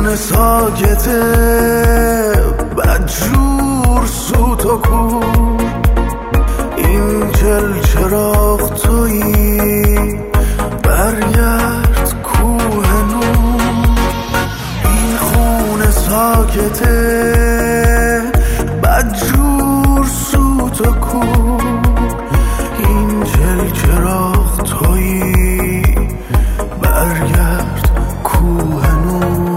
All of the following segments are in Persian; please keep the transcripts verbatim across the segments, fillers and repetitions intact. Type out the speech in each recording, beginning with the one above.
خونه ساکته بدجور سوت و کور، این چل چراغ تویی برگرد کوه نور. این خونه ساکته بدجور سوت و کور، این چل چراغ تویی برگرد کوه نور.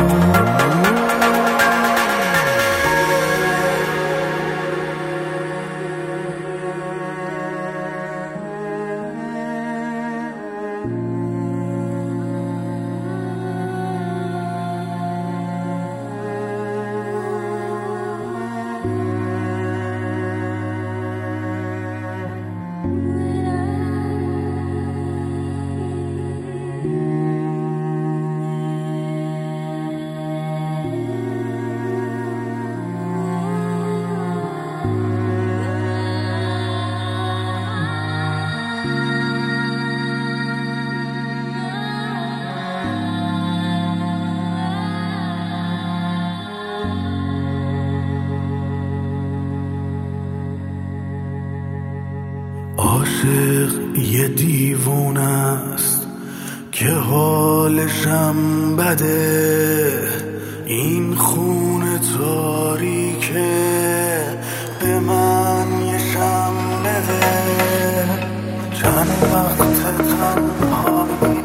عاشق یه دیوونه است که حالشم بده، این خونه تاریکه به من یه شم بده. چند وقت تنهایی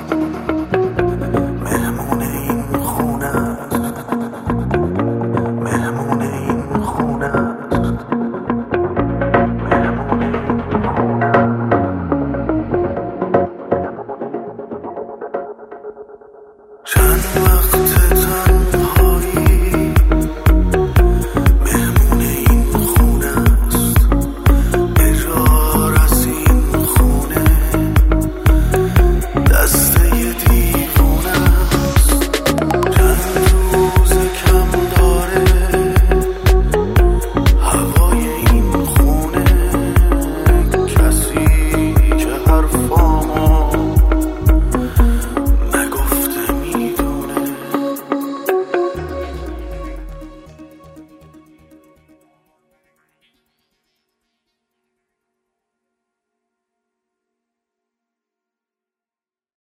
مهمون این خونه است، مهمون این خونه است. چند وقت